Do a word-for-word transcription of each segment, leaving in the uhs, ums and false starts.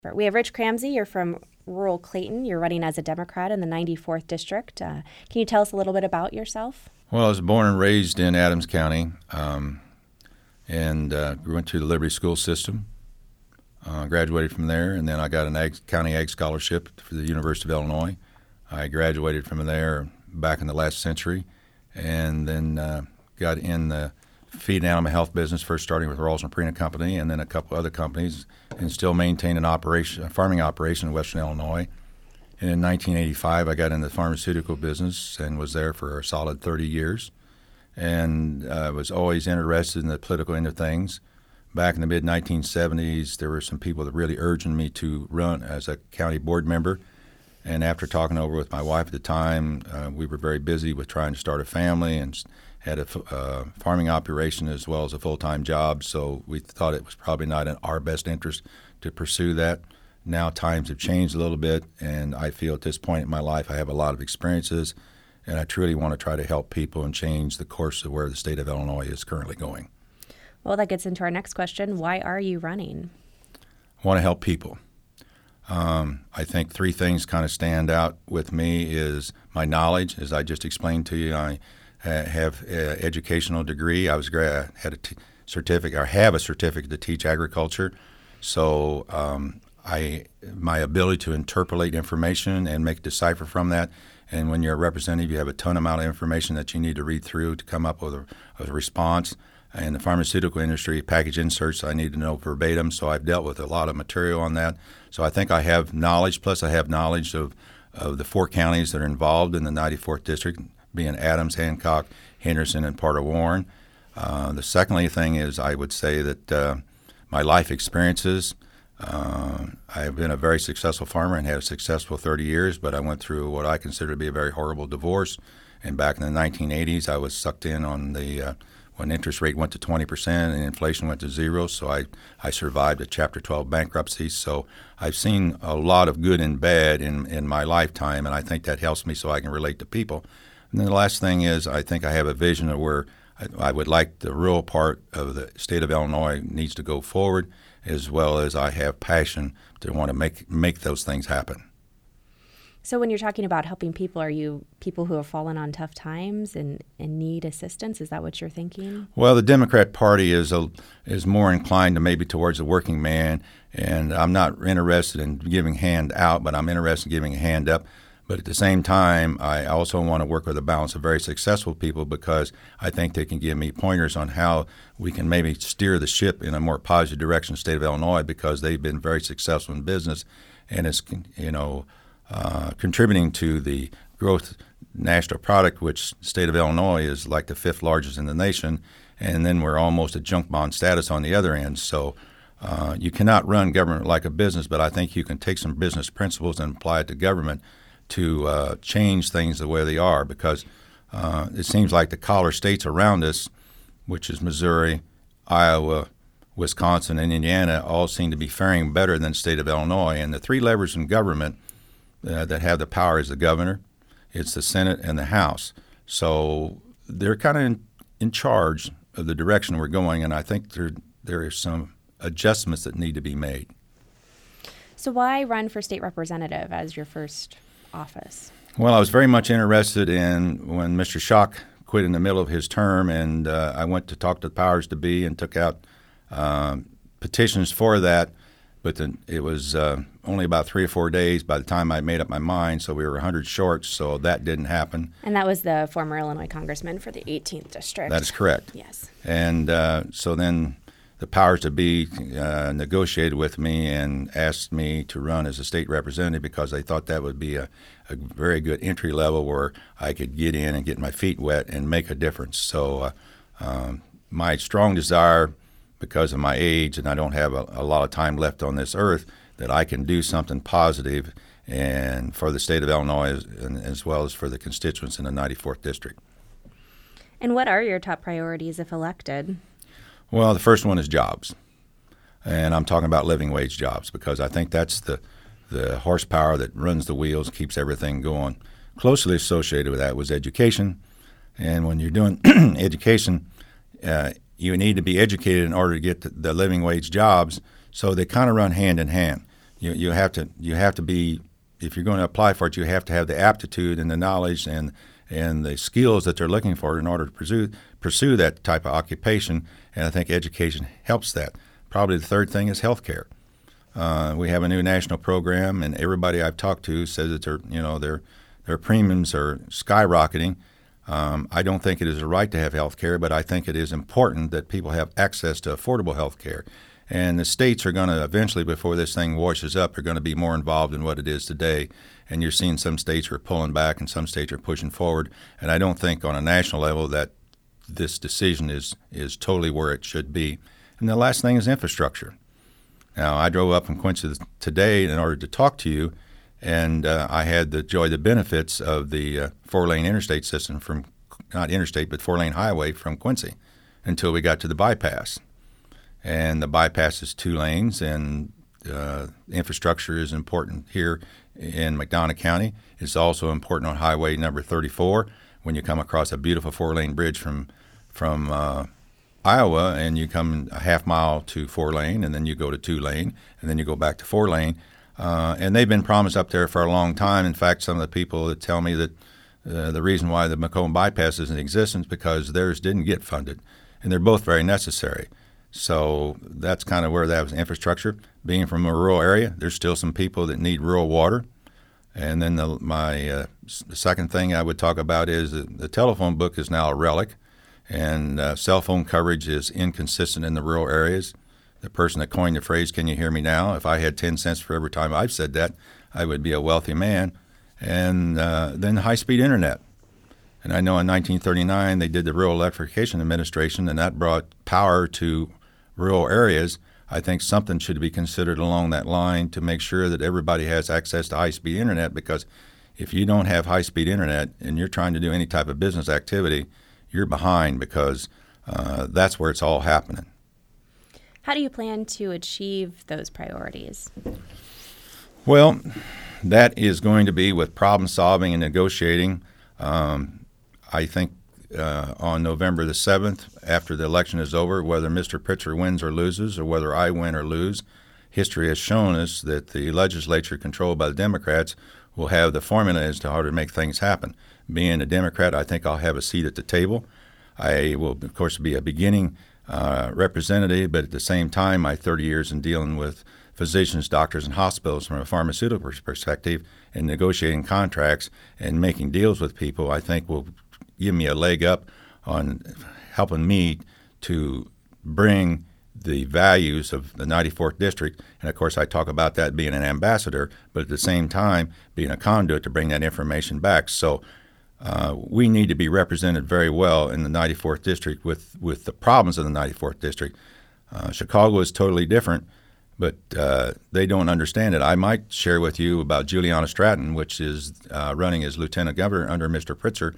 We have Rich Cramsey. You're from rural Clayton. You're running as a Democrat in the ninety-fourth District. Uh, can you tell us a little bit about yourself? Well, I was born and raised in Adams County um, and uh, went to the Liberty School System. Uh, graduated from there, and then I got an ag, county ag scholarship for the University of Illinois. I graduated from there back in the last century, and then uh, got in the feed and animal health business, first starting with Rawls and Purina Company, and then a couple other companies, and still maintain an operation, a farming operation in Western Illinois. And in nineteen eighty-five, I got into the pharmaceutical business and was there for a solid thirty years, and uh, was always interested in the political end of things. Back in the mid nineteen seventies, there were some people that really urged me to run as a county board member. And after talking over with my wife at the time, uh, we were very busy with trying to start a family and had a uh, farming operation as well as a full-time job. So we thought it was probably not in our best interest to pursue that. Now times have changed a little bit, and I feel at this point in my life I have a lot of experiences, and I truly want to try to help people and change the course of where the state of Illinois is currently going. Well, that gets into our next question. Why are you running? I want to help people. Um, I think three things kind of stand out with me is my knowledge, as I just explained to you. I ha- have an educational degree. I was gra- had a t- certificate, or have a certificate to teach agriculture. So um, I my ability to interpolate information and make decipher from that. And when you're a representative, you have a ton amount of information that you need to read through to come up with a, a response. In the pharmaceutical industry, package inserts, I need to know verbatim, so I've dealt with a lot of material on that. So I think I have knowledge, plus I have knowledge of, of the four counties that are involved in the ninety-fourth District, being Adams, Hancock, Henderson, and part of Warren. Uh, the secondly thing is I would say that uh, my life experiences, uh, I have been a very successful farmer and had a successful thirty years, but I went through what I consider to be a very horrible divorce. And back in the nineteen eighties, I was sucked in on the uh, when interest rate went to twenty percent and inflation went to zero, so I, I survived a Chapter twelve bankruptcy. So I've seen a lot of good and bad in, in my lifetime, and I think that helps me so I can relate to people. And then the last thing is I think I have a vision of where I, I would like the rural part of the state of Illinois needs to go forward, as well as I have passion to want to make make those things happen. So when you're talking about helping people, are you people who have fallen on tough times and, and need assistance? Is that what you're thinking? Well, the Democrat Party is a, is more inclined to maybe towards the working man, and I'm not interested in giving hand out, but I'm interested in giving a hand up. But at the same time, I also want to work with a balance of very successful people because I think they can give me pointers on how we can maybe steer the ship in a more positive direction in the state of Illinois because they've been very successful in business, and it's, you know, Uh, contributing to the growth national product, which the state of Illinois is like the fifth largest in the nation, and then we're almost at junk bond status on the other end. So uh, you cannot run government like a business, but I think you can take some business principles and apply it to government to uh, change things the way they are because uh, it seems like the collar states around us, which is Missouri, Iowa, Wisconsin, and Indiana, all seem to be faring better than the state of Illinois. And the three levers in government Uh, that have the power is the governor, it's the Senate, and the House. So they're kind of in, in charge of the direction we're going, and I think there there are some adjustments that need to be made. So why run for state representative as your first office? Well, I was very much interested in when Mister Schock quit in the middle of his term, and uh, I went to talk to the powers to be and took out uh, petitions for that. But then it was uh, only about three or four days by the time I made up my mind, so we were one hundred short, so that didn't happen. And that was the former Illinois congressman for the eighteenth District. That is correct. Yes. And uh, so then the powers to be uh, negotiated with me and asked me to run as a state representative because they thought that would be a, a very good entry level where I could get in and get my feet wet and make a difference. So uh, um, my strong desire, because of my age and I don't have a, a lot of time left on this earth, that I can do something positive and for the state of Illinois as, and, as well as for the constituents in the ninety-fourth District. And what are your top priorities if elected? Well, the first one is jobs. And I'm talking about living wage jobs because I think that's the, the horsepower that runs the wheels, keeps everything going. Closely associated with that was education. And when you're doing education, uh, you need to be educated in order to get the, the living wage jobs, so they kind of run hand in hand. You you have to you have to be, if you're going to apply for it, you have to have the aptitude and the knowledge and and the skills that they're looking for in order to pursue pursue that type of occupation. And I think education helps that. Probably the third thing is healthcare. Uh, we have a new national program, and everybody I've talked to says that their you know their their premiums are skyrocketing. Um, I don't think it is a right to have health care, but I think it is important that people have access to affordable health care. And the states are going to eventually, before this thing washes up, are going to be more involved in what it is today. And you're seeing some states are pulling back and some states are pushing forward. And I don't think on a national level that this decision is, is totally where it should be. And the last thing is infrastructure. Now, I drove up from Quincy today in order to talk to you, and uh, I had the enjoy the benefits of the uh, four-lane interstate system from, not interstate, but four-lane highway from Quincy until we got to the bypass. And the bypass is two lanes, and uh, infrastructure is important here in McDonough County. It's also important on Highway number thirty-four when you come across a beautiful four-lane bridge from from uh, Iowa, and you come a half mile to four-lane, and then you go to two-lane, and then you go back to four-lane. Uh, and they've been promised up there for a long time. In fact, some of the people that tell me that uh, the reason why the Macomb bypass is in existence is because theirs didn't get funded, and they're both very necessary. So that's kind of where that was infrastructure. Being from a rural area, there's still some people that need rural water. And then the, my uh, the second thing I would talk about is that the telephone book is now a relic, and uh, cell phone coverage is inconsistent in the rural areas. The person that coined the phrase, "Can you hear me now?" If I had ten cents for every time I've said that, I would be a wealthy man. And uh, then high-speed internet. And I know in nineteen thirty-nine they did the Rural Electrification Administration, and that brought power to rural areas. I think something should be considered along that line to make sure that everybody has access to high-speed internet, because if you don't have high-speed internet and you're trying to do any type of business activity, you're behind, because uh, that's where it's all happening. How do you plan to achieve those priorities? Well, that is going to be with problem solving and negotiating. Um, I think uh, on November the seventh, after the election is over, whether Mister Pritzker wins or loses, or whether I win or lose, history has shown us that the legislature controlled by the Democrats will have the formula as to how to make things happen. Being a Democrat, I think I'll have a seat at the table. I will, of course, be a beginning uh, representative, but at the same time, my thirty years in dealing with physicians, doctors, and hospitals from a pharmaceutical perspective and negotiating contracts and making deals with people, I think will give me a leg up on helping me to bring the values of the ninety-fourth District. And, of course, I talk about that being an ambassador, but at the same time being a conduit to bring that information back. So uh, we need to be represented very well in the ninety-fourth District with, with the problems of the ninety-fourth District. Uh, Chicago is totally different, but uh, they don't understand it. I might share with you about Juliana Stratton, which is uh, running as lieutenant governor under Mister Pritzker.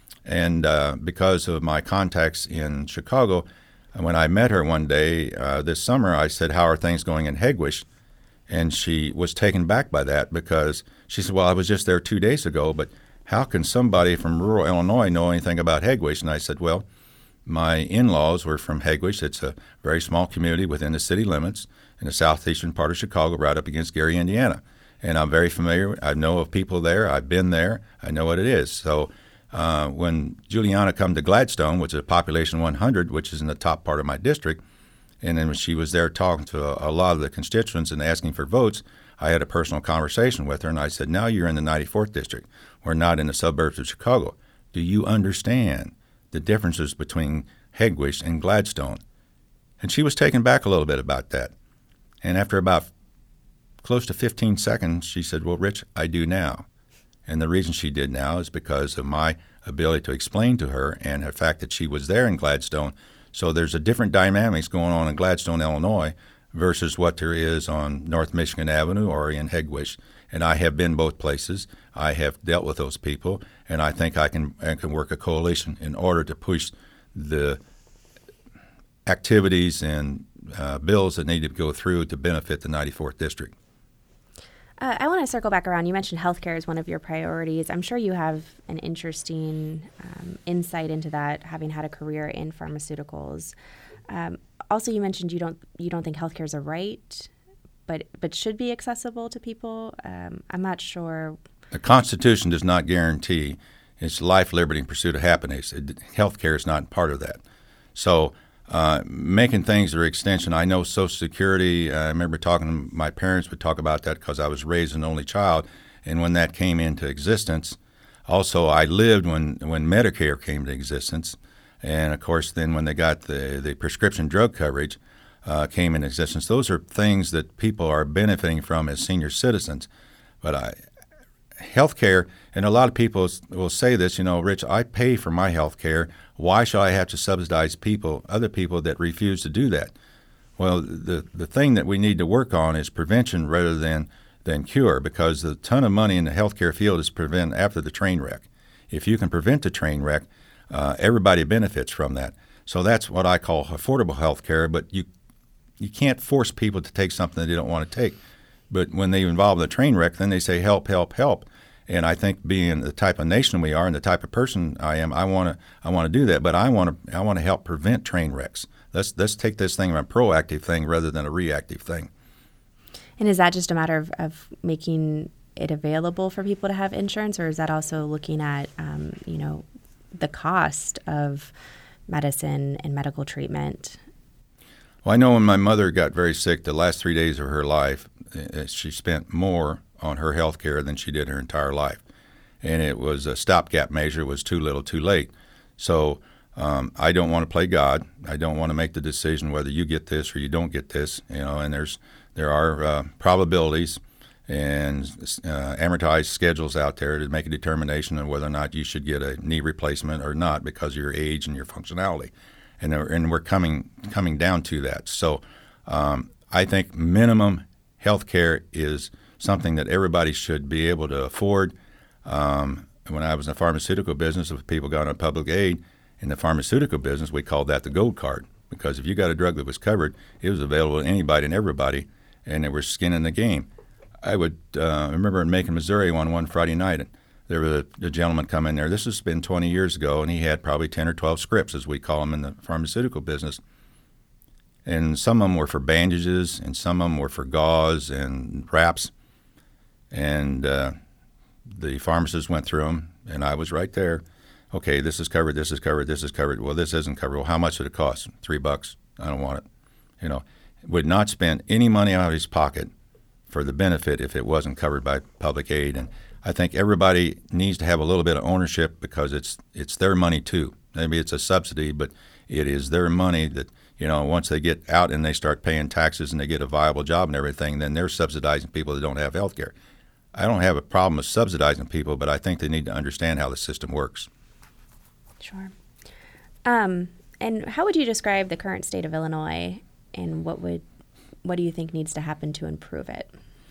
And uh, because of my contacts in Chicago, when I met her one day uh, this summer, I said, "How are things going in Hegewisch?" And she was taken back by that, because she said, "Well, I was just there two days ago, but how can somebody from rural Illinois know anything about Hegewisch?" And I said, "Well, my in-laws were from Hegewisch. It's a very small community within the city limits in the southeastern part of Chicago, right up against Gary, Indiana. And I'm very familiar. I know of people there. I've been there. I know what it is." So uh, when Juliana come to Gladstone, which is a population one hundred, which is in the top part of my district, and then when she was there talking to a, a lot of the constituents and asking for votes, I had a personal conversation with her, and I said, "Now you're in the ninety-fourth District. We're not in the suburbs of Chicago. Do you understand the differences between Hegewisch and Gladstone?" And she was taken back a little bit about that. And after about close to fifteen seconds, she said, "Well, Rich, I do now." And the reason she did now is because of my ability to explain to her and the fact that she was there in Gladstone. So there's a different dynamics going on in Gladstone, Illinois, versus what there is on North Michigan Avenue or in Hegewisch. And I have been both places. I have dealt with those people, and I think I can I can work a coalition in order to push the activities and uh, bills that need to go through to benefit the ninety-fourth District. Uh, I want to circle back around. You mentioned healthcare as one of your priorities. I'm sure you have an interesting um, insight into that, having had a career in pharmaceuticals. Um, also, you mentioned you don't you don't think healthcare is a right, but but should be accessible to people. Um, I'm not sure. The Constitution does not guarantee it's life, liberty, and pursuit of happiness. Health care is not part of that. So uh, making things their extension, I know Social Security, uh, I remember talking to my parents would talk about that because I was raised an only child, and when that came into existence, also I lived when, when Medicare came to existence, and of course then when they got the, the prescription drug coverage uh, came into existence. Those are things that people are benefiting from as senior citizens. But I, health care, and a lot of people will say this, you know, Rich, I pay for my health care. Why should I have to subsidize people, other people that refuse to do that? Well, the, the thing that we need to work on is prevention rather than, than cure, because the ton of money in the healthcare field is prevent after the train wreck. If you can prevent the train wreck, uh, everybody benefits from that. So that's what I call affordable health care, but you, you can't force people to take something that they don't want to take. But when they involve the train wreck, then they say, help, help, help. And I think being the type of nation we are and the type of person I am, I want to I want to do that. But I want to I want to help prevent train wrecks. Let's let's take this thing as a proactive thing rather than a reactive thing. And is that just a matter of, of making it available for people to have insurance, or is that also looking at um, you know the cost of medicine and medical treatment? Well, I know when my mother got very sick, the last three days of her life, she spent more on her health care than she did her entire life. And it was a stopgap measure. It was too little, too late. So um, I don't want to play God. I don't want to make the decision whether you get this or you don't get this. You know, and there's there are uh, probabilities and uh, amortized schedules out there to make a determination on whether or not you should get a knee replacement or not because of your age and your functionality. And, and we're coming coming down to that. So um, I think minimum health care is something that everybody should be able to afford. Um, when I was in the pharmaceutical business, if people got on public aid, in the pharmaceutical business, we called that the gold card, because if you got a drug that was covered, it was available to anybody and everybody, and there was skin in the game. I would uh, remember in Macon, Missouri, one one Friday night, there was a, a gentleman come in there. This has been twenty years ago, and he had probably ten or twelve scripts, as we call them in the pharmaceutical business. And some of them were for bandages, and some of them were for gauze and wraps. And uh, the pharmacist went through them, and I was right there. Okay, this is covered, this is covered, this is covered. Well, this isn't covered. Well, how much did it cost? Three bucks. I don't want it. You know, would not spend any money out of his pocket for the benefit if it wasn't covered by public aid. And I think everybody needs to have a little bit of ownership, because it's it's their money too. Maybe it's a subsidy, but it is their money that, you know, once they get out and they start paying taxes and they get a viable job and everything, then they're subsidizing people that don't have health care. I don't have a problem with subsidizing people, but I think they need to understand how the system works. Sure. Um, and how would you describe the current state of Illinois, and what would what do you think needs to happen to improve it?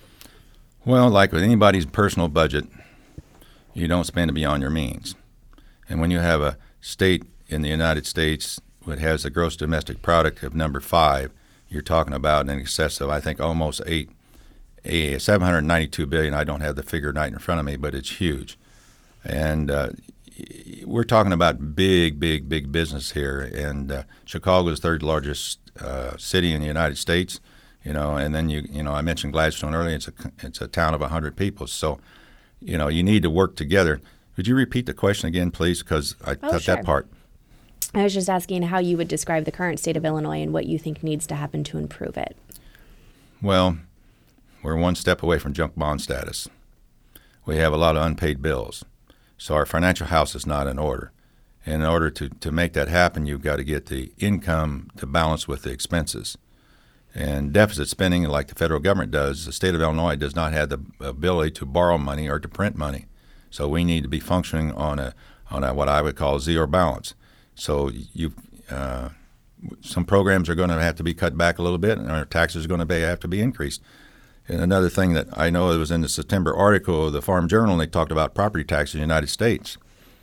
Well, like with anybody's personal budget, you don't spend it beyond your means. And when you have a state in the United States that has a gross domestic product of number five, you're talking about in excess of, I think, almost eight. A seven hundred ninety-two billion dollars. I don't have the figure right in front of me, but it's huge. And uh, we're talking about big, big, big business here. And uh, Chicago is the third largest uh, city in the United States. You know, and then you, you know, I mentioned Gladstone earlier. It's a it's a town of one hundred people. So, you know, you need to work together. Would you repeat the question again, please? Because I oh, cut sure. that part. I was just asking how you would describe the current state of Illinois and what you think needs to happen to improve it. Well, we're one step away from junk bond status. We have a lot of unpaid bills. So our financial house is not in order. And in order to, to make that happen, you've got to get the income to balance with the expenses. And deficit spending, like the federal government does, the state of Illinois does not have the ability to borrow money or to print money. So we need to be functioning on a on a, what I would call zero balance. So you uh, some programs are going to have to be cut back a little bit, and our taxes are going to be, have to be increased. And another thing that I know, it was in the September article of the Farm Journal, and they talked about property taxes in the United States.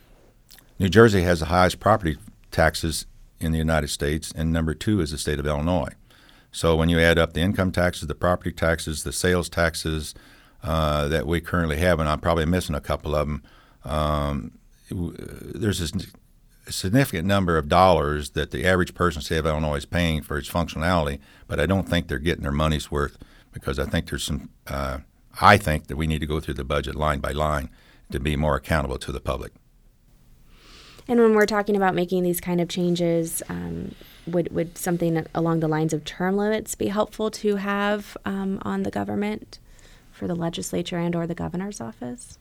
New Jersey has the highest property taxes in the United States, and number two is the state of Illinois. So when you add up the income taxes, the property taxes, the sales taxes uh, that we currently have, and I'm probably missing a couple of them, um, there's a significant number of dollars that the average person in the state of Illinois is paying for its functionality, but I don't think they're getting their money's worth because I think there's some. Uh, I think that we need to go through the budget line by line to be more accountable to the public. And when we're talking about making these kind of changes, um, would would something along the lines of term limits be helpful to have um, on the government for the legislature and or the governor's office?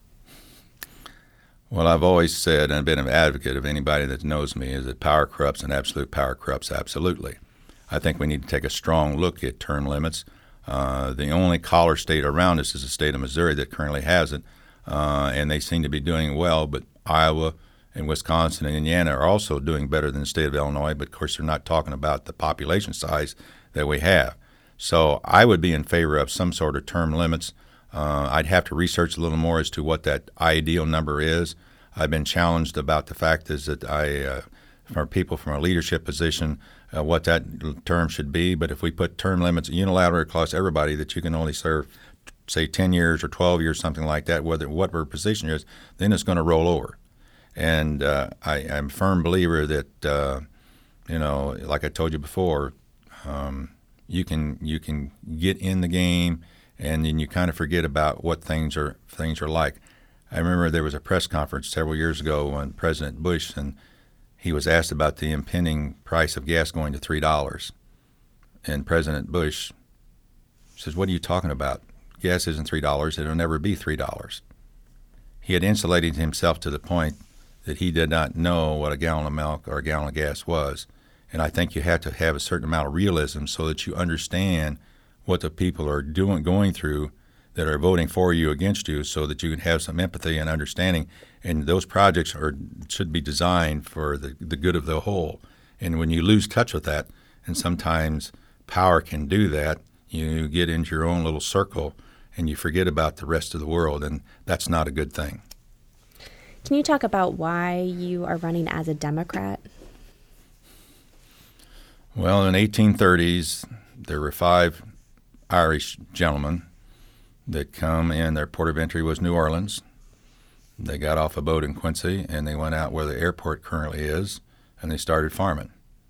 Well, I've always said, and I've been an advocate of anybody that knows me, is that power corrupts and absolute power corrupts absolutely. I think we need to take a strong look at term limits. Uh, the only collar state around us is the state of Missouri that currently has it, uh, and they seem to be doing well, but Iowa and Wisconsin and Indiana are also doing better than the state of Illinois, but of course they're not talking about the population size that we have. So I would be in favor of some sort of term limits. Uh, I'd have to research a little more as to what that ideal number is. I've been challenged about the fact is that I, uh, from people from a leadership position, uh, what that term should be. But if we put term limits unilaterally across everybody that you can only serve, say, ten years or twelve years, something like that, whether whatever position is, then it's going to roll over. And uh, I, I'm a firm believer that, uh, you know, like I told you before, um, you can you can get in the game, and then you kind of forget about what things are things are like. I remember there was a press conference several years ago when President Bush, and he was asked about the impending price of gas going to three dollars, and President Bush says, "What are you talking about? Gas isn't three dollars. It'll never be three dollars." He had insulated himself to the point that he did not know what a gallon of milk or a gallon of gas was. And I think you have to have a certain amount of realism so that you understand what the people are doing, going through that are voting for you, against you, so that you can have some empathy and understanding. And those projects are should be designed for the, the good of the whole. And when you lose touch with that, and sometimes power can do that, you get into your own little circle and you forget about the rest of the world, and that's not a good thing. Can you talk about why you are running as a Democrat? Well, in the eighteen thirties, there were five Irish gentlemen that come in. Their port of entry was New Orleans. They got off a boat in Quincy, and they went out where the airport currently is, and they started farming.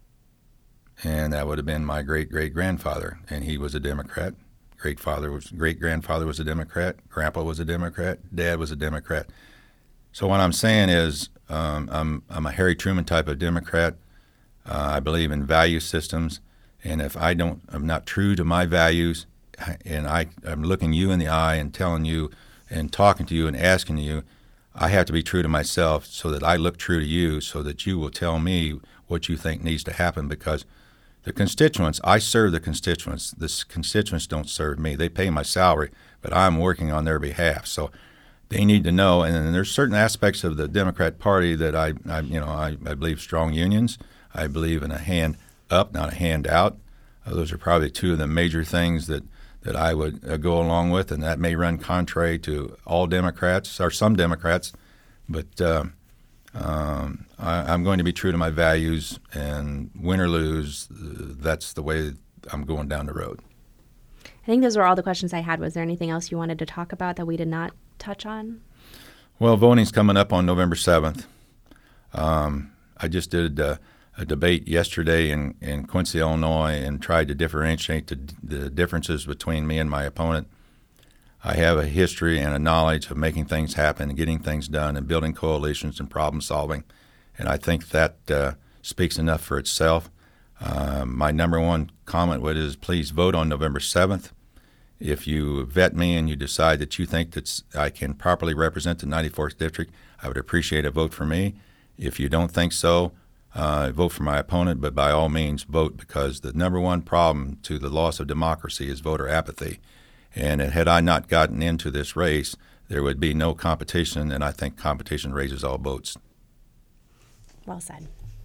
And that would have been my great-great-grandfather, and he was a Democrat. Great-father was, great-grandfather was a Democrat. Grandpa was a Democrat. Dad was a Democrat. So what I'm saying is um, I'm, I'm a Harry Truman type of Democrat. Uh, I believe in value systems, and if I don't, I'm not true to my values, and I, I'm looking you in the eye and telling you and talking to you and asking you, I have to be true to myself so that I look true to you, so that you will tell me what you think needs to happen, because the constituents, I serve the constituents. The constituents don't serve me. They pay my salary, but I'm working on their behalf. So they need to know, and then there's certain aspects of the Democrat Party that I, I you know, I, I believe strong unions. I believe in a hand up, not a hand out. Uh, those are probably two of the major things that, that I would uh, go along with, and that may run contrary to all Democrats, or some Democrats, but uh, um, I, I'm going to be true to my values, and win or lose, uh, that's the way I'm going down the road. I think those were all the questions I had. Was there anything else you wanted to talk about that we did not touch on? Well, voting's coming up on November seventh. Um, I just did uh, a debate yesterday in, in Quincy, Illinois, and tried to differentiate the, the differences between me and my opponent. I have a history and a knowledge of making things happen and getting things done and building coalitions and problem solving, and I think that uh, speaks enough for itself. Uh, my number one comment would is please vote on November seventh. If you vet me and you decide that you think that I can properly represent the ninety-fourth District, I would appreciate a vote for me. If you don't think so, uh, vote for my opponent, but by all means vote, because the number one problem to the loss of democracy is voter apathy. And had I not gotten into this race, there would be no competition, and I think competition raises all boats. Well said.